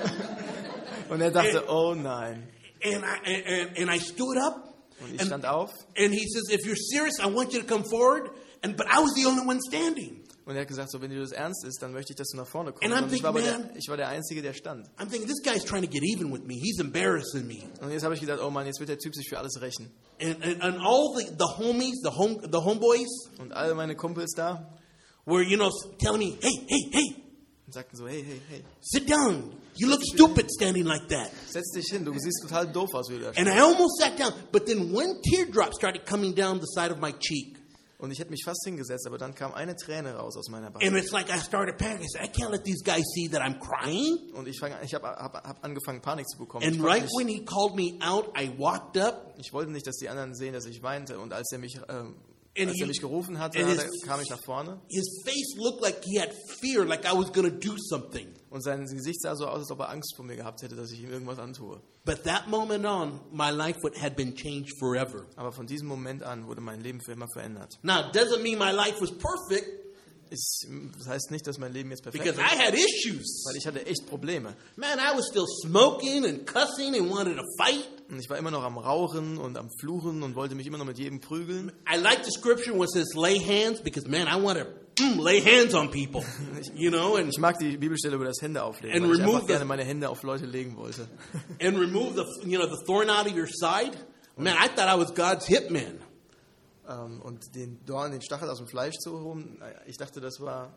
Und er dachte, oh nein. And I, and, and I stood up. Und ich And, stand auf and he says, if you're serious, I want you to come forward. And But I was the only one standing. und er hat gesagt, so, wenn dir das ernst ist, dann möchte ich, dass du nach vorne kommst. And I'm Und ich war, aber thinking, der, ich war der Einzige, der stand. I'm thinking, this guy's trying to get even with me. He's embarrassing me. Und jetzt habe ich gedacht, oh Mann, jetzt wird der Typ sich für alles rächen. And, and, and all the, the homies, the home the homeboys, Und alle meine Kumpels da were, you know, telling me, hey, hey, hey, und sagten so, hey, hey, hey, sit down. You look stupid standing like that. setz dich hin, du siehst total doof aus, wie du da And stehst. I almost sat down, but then one teardrop started coming down the side of my cheek. Und ich hätte mich fast hingesetzt, aber dann kam eine Träne raus aus meiner And Backe. it's like I started panicking. I said, I can't let these guys see that I'm crying. Und ich, fang- ich habe hab, hab angefangen, Panik zu bekommen. And Ich wollte, right nicht, when he called me out, I walked up. ich wollte nicht, dass die anderen sehen, dass ich weinte. Und als er mich, ähm, And als he- er mich gerufen hatte, and hat his- er, kam ich nach vorne. His face looked like he had fear, like I was going to do something. Und sein Gesicht sah so aus, als ob er Angst vor mir gehabt hätte, dass ich ihm irgendwas antue. But that moment on, my life would, had been changed forever. Aber von diesem Moment an wurde mein Leben für immer verändert. Now, it doesn't mean my life was perfect Ich, das heißt nicht, dass mein Leben jetzt perfekt because ist, I had issues. weil ich hatte echt Probleme. Man, I was still smoking and cussing and wanted to fight. Und ich war immer noch am Rauchen und am Fluchen und wollte mich immer noch mit jedem prügeln. I like the scripture where it says lay hands because, man, I want to mm, lay hands on people, you know, and, Ich mag die Bibelstelle über das Hände auflegen, And weil ich remove einfach gerne the- meine Hände auf Leute legen wollte. and remove the, you know, the thorn out of your side. Man, I thought I was God's hitman. Ähm, und den Dorn, den Stachel aus dem Fleisch zu holen, ich dachte, das war...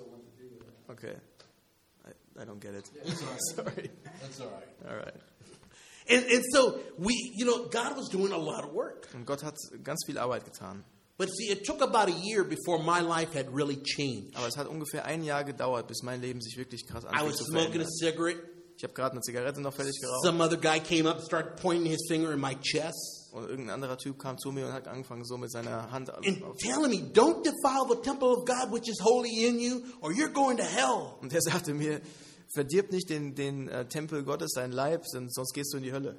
Okay. I, I don't get it. Sorry. That's all right. All right. And, and so we, you know, God was doing a lot of work. Und Gott hat ganz viel Arbeit getan. But see, it took about a year before my life had really changed. Aber es hat ungefähr ein Jahr gedauert, bis mein Leben sich wirklich krass I anfing was zu smoking a verändern. cigarette. Ich habe gerade eine Zigarette noch fertig geraucht. Some other guy came up and started pointing his finger in my chest Und irgendein anderer Typ kam zu mir und hat angefangen, so mit seiner Hand auf, and auf, telling me, don't defile the temple of God which is holy in you or you're going to hell. und er sagte mir, verdirb nicht den, den äh, Tempel Gottes, dein Leib, sonst sonst gehst du in die Hölle.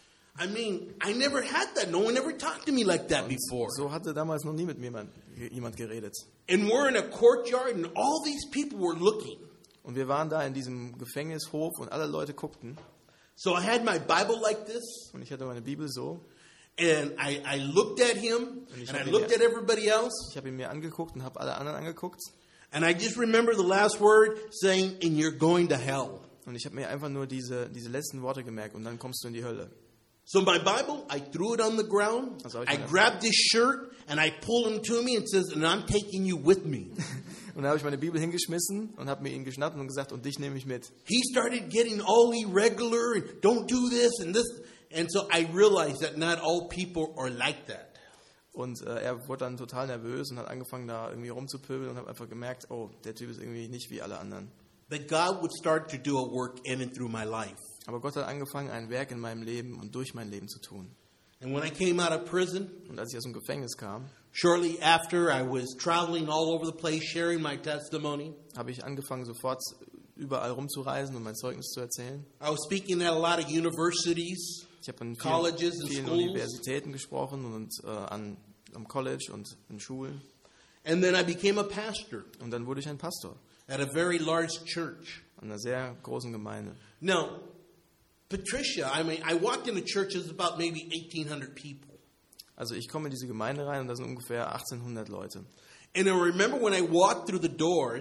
I mean, I never had that. No one ever talked to me like that before. So hatte damals noch nie mit mir jemand, jemand geredet. And we're in a courtyard and all these people were looking. Und wir waren da in diesem Gefängnishof und alle Leute guckten. So I had my Bible like this Und ich hatte meine Bibel so. and I, I looked at him And you and I showed me looked that. at everybody else. Ich habe ihn mir angeguckt und habe alle anderen angeguckt. And I just remember the last word saying, and you're going to hell. Und ich habe mir einfach nur diese, diese letzten Worte gemerkt und dann kommst du in die Hölle. So my Bible, I threw it on the ground. Also hab ich I gedacht- grabbed this shirt and I pulled him to me and says, and I'm taking you with me. Und dann habe ich meine Bibel hingeschmissen und habe mir ihn geschnappt und gesagt, und dich nehme ich mit. He started getting all irregular and don't do this and this. And so I realized that not all people are like that. Und äh, er wurde dann total nervös und hat angefangen, da irgendwie rumzupöbeln und habe einfach gemerkt, oh, der Typ ist irgendwie nicht wie alle anderen. That God would start to do a work in and through my life. Aber Gott hat angefangen, ein Werk in meinem Leben und durch mein Leben zu tun. And when I came out of prison, Und als ich aus dem Gefängnis kam, shortly after I was traveling all over the place sharing my testimony. habe ich angefangen, sofort überall rumzureisen und mein Zeugnis zu erzählen. I was speaking at a lot of universities. Ich habe an Colleges vielen, and vielen schools. Universitäten gesprochen und äh, an, am College und in Schulen. And then I became a pastor Und dann wurde ich ein Pastor at a very large church. an einer sehr großen Gemeinde. Now, Patricia, I mean, I walked into churches about maybe eighteen hundred people. Also ich komme in diese Gemeinde rein und da sind ungefähr achtzehnhundert Leute. And I remember when I walked through the doors,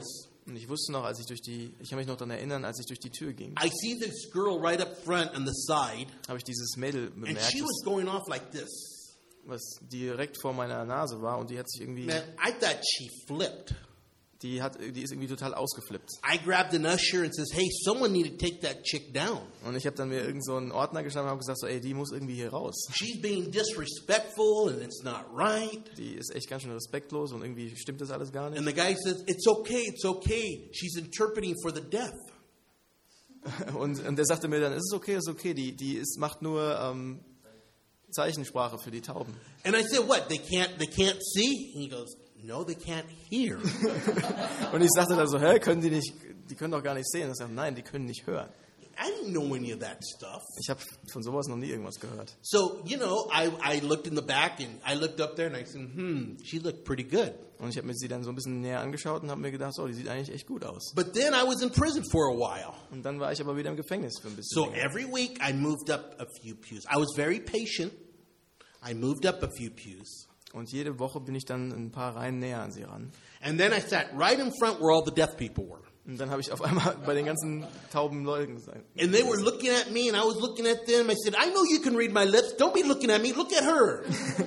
Und ich wusste noch, als ich durch die, ich kann mich noch daran erinnern, als ich durch die Tür ging, I see this girl right up front on the side, habe ich dieses Mädel and bemerkt, she was das, going off like this. was direkt vor meiner Nase war und die hat sich irgendwie, Man, I thought she flipped. die hat, die ist irgendwie total ausgeflippt. I grabbed an usher and says, hey, someone need to take that chick down. Und ich habe dann mir irgend so einen Ordner geschnappt und habe gesagt, so, ey, die muss irgendwie hier raus. She's being disrespectful and it's not right. Die ist echt ganz schön respektlos und irgendwie stimmt das alles gar nicht. And the guy says, it's okay, it's okay. She's interpreting for the deaf. Und, und der sagte mir dann, es ist okay, es ist okay, die, die ist, macht nur ähm, Zeichensprache für die Tauben. And I said, what, they can't, they can't see? And he goes, no, they can't hear. Und ich sagte dann so, hä, können die nicht, die können doch gar nicht sehen. Und er sagt, nein, die können nicht hören. I didn't know any of that stuff. Ich habe von sowas noch nie irgendwas gehört. So, you know, I, I looked in the back and I looked up there and I said, hmm, she looked pretty good. Und ich habe mir sie dann so ein bisschen näher angeschaut und habe mir gedacht, oh, die sieht eigentlich echt gut aus. But then I was in prison for a while. Und dann war ich aber wieder im Gefängnis für ein bisschen. So länger. every week I moved up a few pews. I was very patient. I moved up a few pews. Und jede Woche bin ich dann ein paar Reihen näher an sie ran. And then I sat right in front where all the deaf people were. Und dann habe ich auf einmal bei den ganzen tauben Leuten gesagt. And they were looking at me and I was looking at them. I said, I know you can read my lips. Don't be looking at me. Look at her.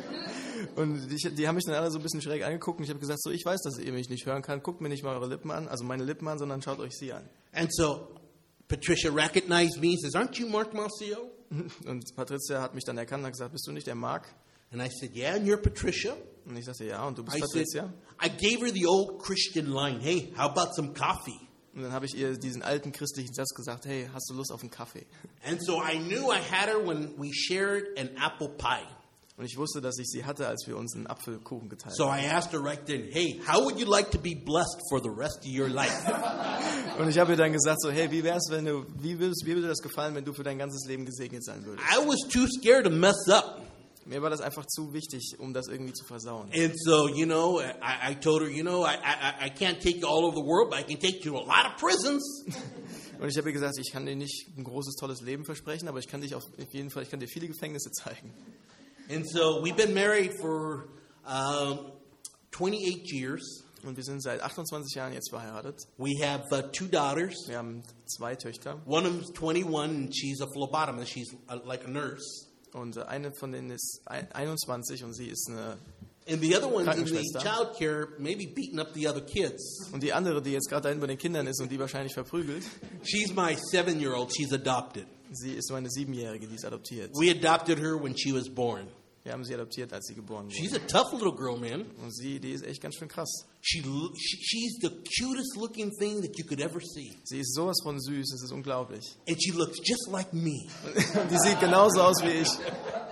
Und die, die haben mich dann alle so ein bisschen schräg angeguckt und ich habe gesagt, so, ich weiß, dass ihr mich nicht hören kann. Guckt mir nicht mal eure Lippen an, also meine Lippen an, sondern schaut euch sie an. And so Patricia recognized me and says, aren't you Mark Marcio? Und Patricia hat mich dann erkannt und hat gesagt, bist du nicht der Mark? And I said, yeah, and you're Patricia? Und ich sagte, ja, und du bist I said, Patricia? I gave her the old Christian line, hey, how about some coffee? Und dann habe ich ihr diesen alten christlichen Satz gesagt, hey, hast du Lust auf einen Kaffee? And so I knew I had her when we shared an apple pie. Und ich wusste, dass ich sie hatte, als wir uns einen Apfelkuchen geteilt So haben. I asked her right then, hey, how would you like to be blessed for the rest of your life? Und ich habe ihr dann gesagt, so, hey, wie wär's, wenn du, wie würdest, wie würde das gefallen, wenn du für dein ganzes Leben gesegnet sein würdest? I was too scared to mess up. Mir war das einfach zu wichtig, um das irgendwie zu versauen. And so, you know, I, I told her, you know, I, I, I can't take you all over the world, but I can take you to a lot of prisons. Und ich habe ihr gesagt, ich kann dir nicht ein großes, tolles Leben versprechen, aber ich kann dich auf jeden Fall, ich kann dir viele Gefängnisse zeigen. And so we've been married for um, twenty-eight years. Und wir sind seit achtundzwanzig Jahren jetzt verheiratet. We have uh, two daughters. Wir haben zwei Töchter. One of them is twenty-one, and she's a phlebotomist. She's uh, like a nurse. Und eine von denen ist einundzwanzig und sie ist eine And the other one's in the Krankenschwester. child care, maybe beating up the other kids. Und die andere, die jetzt gerade da hinten bei den Kindern ist und die wahrscheinlich verprügelt, She's my seven-year-old. She's adopted. sie ist meine Siebenjährige, die ist adoptiert. We adopted her when she was born. Wir haben sie adoptiert, als sie geboren She's wurde. a tough little girl, man. Und sie, die ist echt ganz schön krass. She, lo- she she's the cutest looking thing that you could ever see. Sie ist sowas von süß, es ist unglaublich. And she looks just like me. Und die sieht genauso aus wie ich.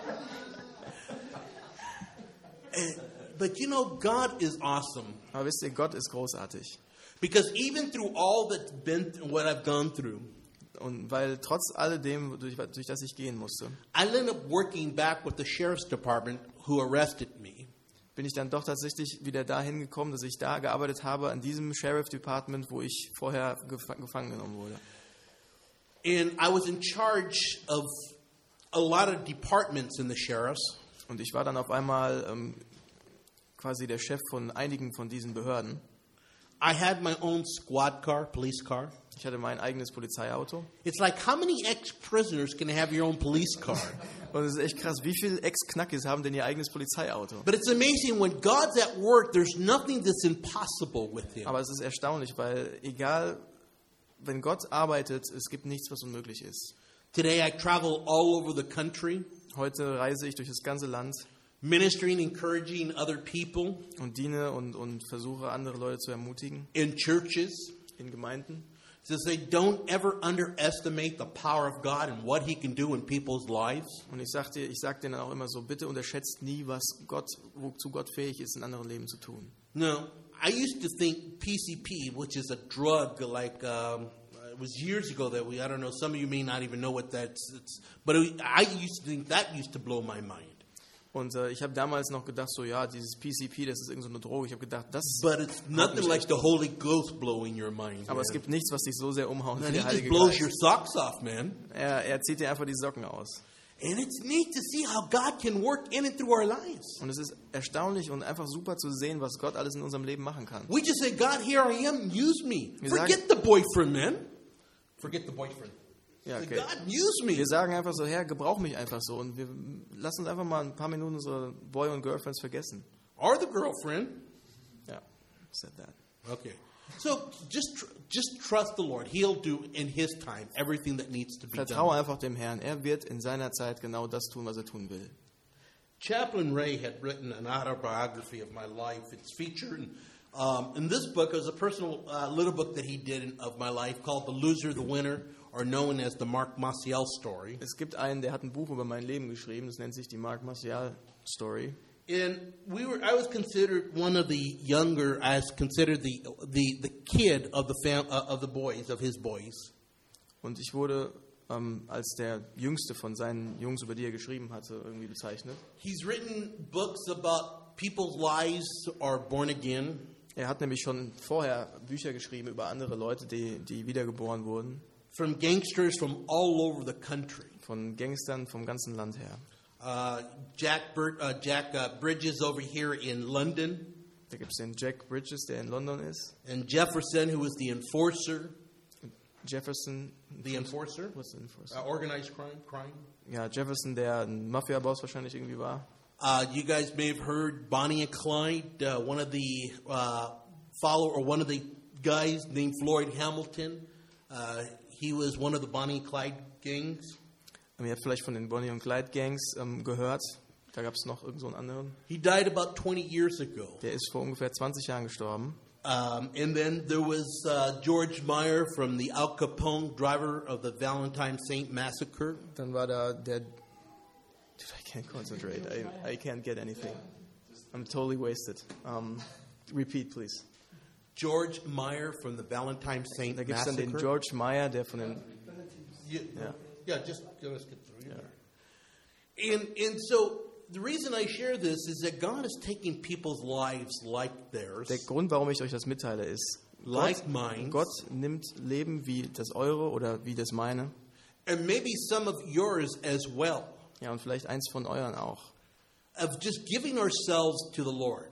And- but you know, God is awesome. Aber wisst ihr, Gott ist großartig. Because even through all that's been, what I've gone through, Und weil trotz alledem, durch, durch das ich gehen musste, I ended up working back with the sheriff's department who arrested me. bin ich dann doch tatsächlich wieder dahin gekommen, dass ich da gearbeitet habe, an diesem Sheriff Department, wo ich vorher gef- gefangen genommen wurde. And I was in charge of a lot of departments in the sheriff's. Und ich war dann auf einmal ähm, quasi der Chef von einigen von diesen Behörden. I had my own squad car, police car. Ich hatte mein eigenes Polizeiauto. It's like, how many ex-prisoners can have your own police car? Und es ist echt krass, wie viele Ex-Knackis haben denn ihr eigenes Polizeiauto? But it's amazing, when God's at work, there's nothing that's impossible with him. Aber es ist erstaunlich, weil egal, wenn Gott arbeitet, es gibt nichts, was unmöglich ist. Today I travel all over the country, Heute reise ich durch das ganze Land ministering, encouraging other people und diene und, und versuche, andere Leute zu ermutigen in churches. in Gemeinden. To say, don't ever underestimate the power of God and what he can do in people's lives. Und ich sage ich sag denen auch immer so, bitte unterschätzt nie, was Gott, wozu Gott fähig ist, in anderen Leben zu tun. No, I used to think P C P, which is a drug, like um, it was years ago that we, I don't know, some of you may not even know what that's, it's, but it, I used to think that used to blow my mind. Und äh, ich habe damals noch gedacht, so ja, dieses P C P, das ist irgend so eine Droge. Ich habe gedacht, das But it's nothing like the Holy Ghost blowing your mind. aber es man. gibt nichts, was dich so sehr umhaut Man, wie he der just Heilige blows Geist. your socks off, man. Er, er zieht dir einfach die Socken aus. And it's neat to see how God can work in and through our lives. Und es ist erstaunlich und einfach super zu sehen, was Gott alles in unserem Leben machen kann. We just say, God, here I am, use me. Wir Forget sagen- the boyfriend, man. Forget the boyfriend. Ja, Say, okay. God, use me. Wir sagen einfach so, Herr, gebrauch mich einfach so. Und wir lassen uns einfach mal ein paar Minuten unsere Boy- und Girlfriends vergessen. Or the girlfriend. Ja, said that. Okay. So just tr- just trust the Lord. He'll do in His time everything that needs to be Vertraue done. einfach dem Herrn. Er wird in seiner Zeit genau das tun, was er tun will. Chaplain Ray had written an autobiography of my life. It's featured in, um, in this book. It was a personal uh, little book that he did in, of my life called The Loser, the Winner, or known as the Mark Maciel Story. Es gibt einen, der hat ein Buch über mein Leben geschrieben. Das nennt sich die Mark Martial Story. And we were, I was considered one of the younger, I was considered the the, the kid of the fam, uh, of the boys, of his boys. Und ich wurde ähm, als der Jüngste von seinen Jungs, über die er geschrieben hatte, irgendwie bezeichnet. He's written books about people's lives are born again. Er hat nämlich schon vorher Bücher geschrieben über andere Leute, die, die wiedergeboren wurden. From gangsters from all over the country. Von Gangstern vom ganzen Land her. Uh, Jack Bur- uh, Jack uh, Bridges over here in London, Da gibt es den Jack Bridges, der in London ist. and Jefferson, who was the enforcer. Jefferson. The enforcer? Was ist der Enforcer? Uh, organized crime. Crime. Ja, Jefferson, der ein Mafia-Boss wahrscheinlich irgendwie war. Uh, you guys may have heard Bonnie and Clyde, uh, one of the uh, follow or one of the guys named Floyd Hamilton. Uh, he was one of the Bonnie and Clyde gangs. Ihr habt vielleicht von den Bonnie und Clyde Gangs ähm, gehört. Da gab es noch irgend so einen anderen. He died about twenty years ago. Der ist vor ungefähr zwanzig Jahren gestorben. Um, and then there was uh, George Meyer from the Al Capone driver of the Valentine Saint Massacre. Dann war da der... Dude, I can't concentrate. I, I can't get anything. I'm totally wasted. Um, repeat, please. George Meyer from the Valentine Saint Da gibt es dann Massacre. den George Meyer, der von den... Yeah, Yeah. yeah, just let's get through here. And and so the reason I share this is that God is taking people's lives like theirs, Der Grund, warum ich euch das mitteile, ist, like Gott, mine, Gott nimmt Leben wie das eure oder wie das meine. and maybe some of yours as well, Ja, und vielleicht eins von euren auch. of just giving ourselves to the Lord.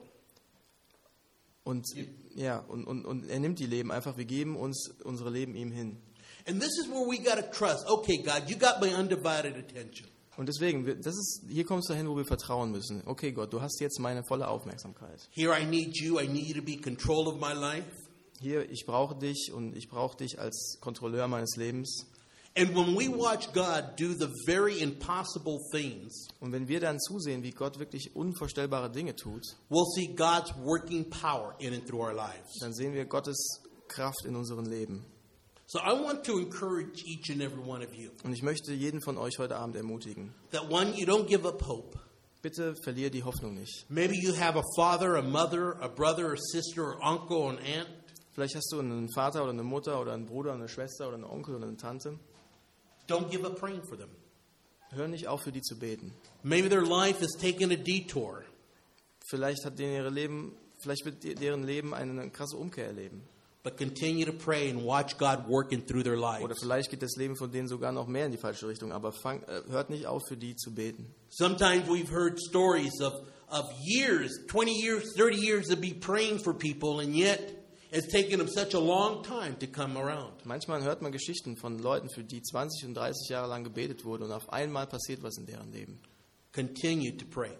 Und ja, und, und, und er nimmt die Leben einfach, wir geben uns unsere Leben ihm hin. And this is where we got to trust. Okay, God, you got my undivided attention. Und deswegen, wir- das ist, hier kommst du dahin, wo wir vertrauen müssen. Okay, Gott, du hast jetzt meine volle Aufmerksamkeit. Here I need you. I need you to be in control of my life. Hier, ich brauche dich und ich brauche dich als Kontrolleur meines Lebens. And when we watch God do the very impossible things, Und wenn wir dann zusehen, wie Gott wirklich unvorstellbare Dinge tut, we'll see God's working power in and through our lives. dann sehen wir Gottes Kraft in unserem Leben. So I want to encourage each and every one of you Und ich möchte jeden von euch heute Abend ermutigen. that one, you don't give up hope. Bitte verlier die Hoffnung nicht. Maybe you have a father, a mother, a brother, a sister, or uncle, or an aunt. Vielleicht hast du einen Vater oder eine Mutter oder einen Bruder, eine Schwester oder einen Onkel oder eine Tante. Don't give up praying for them. Hör nicht auf, für die zu beten. Maybe their life has taken a detour. Vielleicht hat deren ihre Leben, vielleicht wird deren Leben eine krasse Umkehr erleben. But continue to pray and watch God working through their Oder lives. vielleicht geht das Leben von denen sogar noch mehr in die falsche Richtung. Aber fang, äh, hört nicht auf, für die zu beten. Sometimes we've heard stories of, of years, twenty years, thirty years to be praying for people, and yet it's taken them such a long time to come around. Manchmal hört man Geschichten von Leuten, für die zwanzig und dreißig Jahre lang gebetet wurde und auf einmal passiert was in deren Leben. Continue to pray.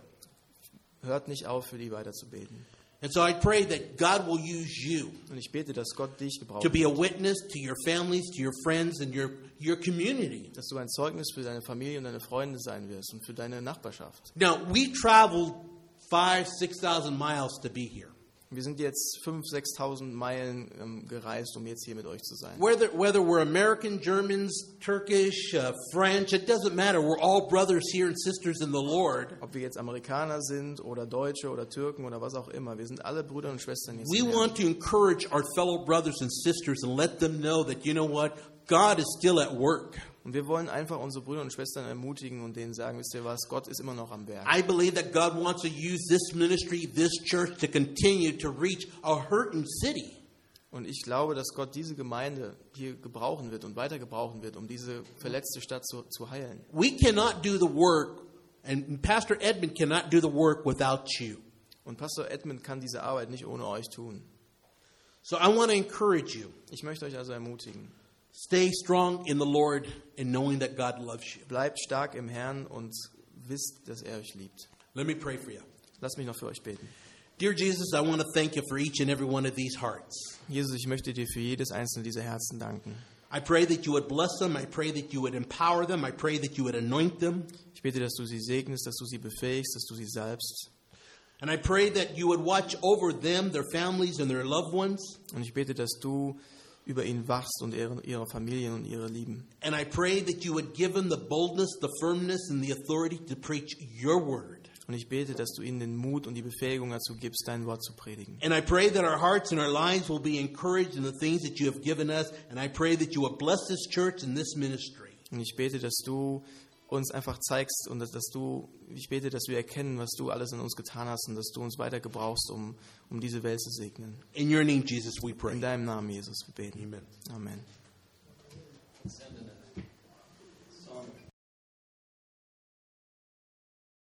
Hört nicht auf, für die weiter zu beten. And so I pray that God will use you Und ich bete, dass Gott dich gebraucht, to be a witness to your families, to your friends, and your, your community. dass du ein Zeugnis für deine Familie und deine Freunde sein wirst und für deine Nachbarschaft. Now, we traveled five, six thousand miles to be here. Wir sind jetzt fünftausend, sechstausend Meilen ähm, gereist, um jetzt hier mit euch zu sein. Whether, whether we're American, Germans, Turkish, uh, French, it doesn't matter. We're all brothers here and sisters in the Lord. Ob wir jetzt Amerikaner sind oder Deutsche oder Türken oder was auch immer, wir sind alle Brüder und Schwestern jetzt We im Herrn. want to encourage our fellow brothers and sisters and let them know that, you know what, God is still at work. Und wir wollen einfach unsere Brüder und Schwestern ermutigen und denen sagen, wisst ihr was, Gott ist immer noch am Werk. I believe that God wants to use this ministry, this church, to continue to reach a hurting city. Und ich glaube, dass Gott diese Gemeinde hier gebrauchen wird und weiter gebrauchen wird, um diese verletzte Stadt zu, zu heilen. We cannot do the work, and Pastor Edmund cannot do the work without you. Und Pastor Edmund kann diese Arbeit nicht ohne euch tun. So I want to encourage you. Ich möchte euch also ermutigen. Stay strong in the Lord and knowing that God loves you. Bleibt stark im Herrn und wisst, dass er euch liebt. Let me pray for you. Lasst mich noch für euch beten. Dear Jesus, I want to thank you for each and every one of these hearts. Jesus, ich möchte dir für jedes einzelne dieser Herzen danken. I pray that you would bless them. I pray that you would empower them. I pray that you would anoint them. Ich bete, dass du sie segnest, dass du sie befähigst, dass du sie salbst. And I pray that you would watch over them, their families, and their loved ones. Und ich bete, dass du über ihn wachst und ihre, ihre Familien und ihre Lieben. And I pray that you would give them the boldness, the firmness, and the authority to preach your word. Und ich bete, dass du ihnen den Mut und die Befähigung dazu gibst, dein Wort zu predigen. And I pray that our hearts and our lives will be encouraged in the things that you have given us. And I pray that you will bless this church and this ministry. Und ich bete, dass du uns einfach zeigst und dass, dass du, ich bete, dass wir erkennen, was du alles in uns getan hast und dass du uns weiter gebrauchst, um, um diese Welt zu segnen. In your name, Jesus, we pray. In deinem Namen, Jesus, wir beten. Amen. Amen.